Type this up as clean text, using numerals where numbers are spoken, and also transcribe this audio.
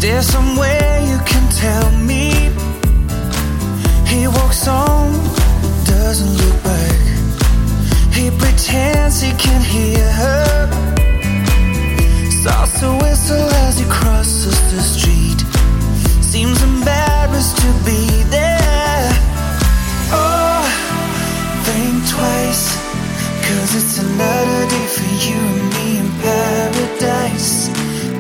there somewhere you can tell me? He walks on, doesn't look back. He pretends he can hear her, starts to whistle